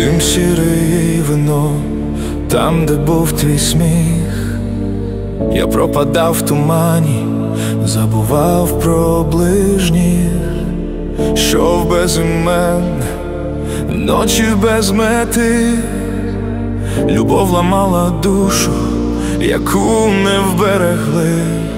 Дим сірий і вино, там, де був твій сміх. Я пропадав в тумані, забував про ближніх. Йшов без імен, ночі без мети. Любов ламала душу, яку не вберегли.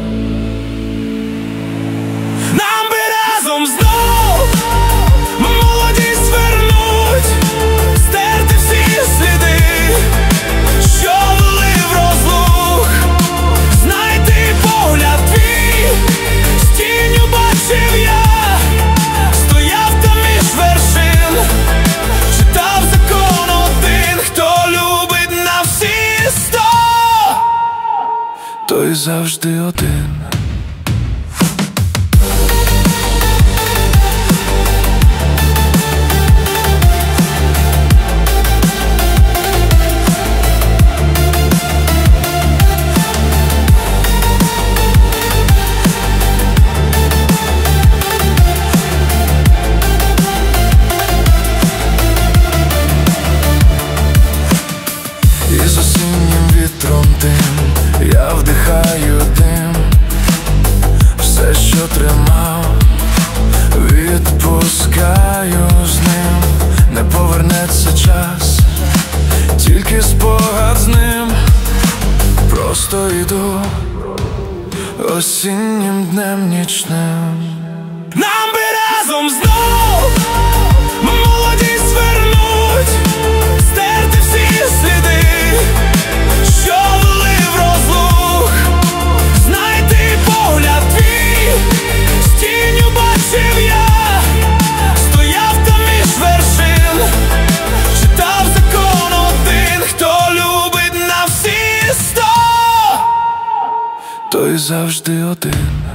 Нам би разом знов молодість вернуть, стерти всі сліди, що вели в розлук. Знайти погляд твій, з тінню бачив я, стояв там між вершин, читав закон один: хто любить на всі 100, той завжди один. І з осіннім вітром тим я вдихаю дим. Все, що тримав, відпускаю з ним. Не повернеться час, тільки спогад з ним. Просто йду осіннім днем нічним. Нам би разом знов молодість вернуть, стерти всі сліди, що вели в розлук. Знайти погляд твій, з тінню бачив я, стояв там між вершин, читав закон один: хто любить на всі 100, той завжди один.